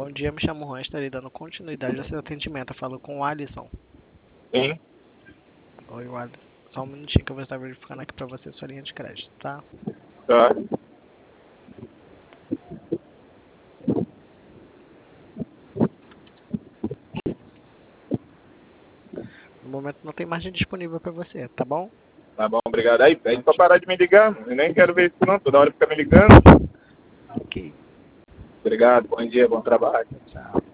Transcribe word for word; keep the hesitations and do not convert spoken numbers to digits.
Bom dia, me chamo Juan, estarei dando continuidade ao seu atendimento. Eu falo com o Alisson. Sim. Oi, Alisson. Só um minutinho que eu vou estar verificando aqui pra você sua linha de crédito, tá? Tá. No momento não tem margem disponível pra você, tá bom? Tá bom, obrigado. Aí, pede pra parar de me ligar. Eu nem quero ver isso não. Toda hora fica me ligando. Ok. Obrigado, bom dia, bom trabalho. Tchau.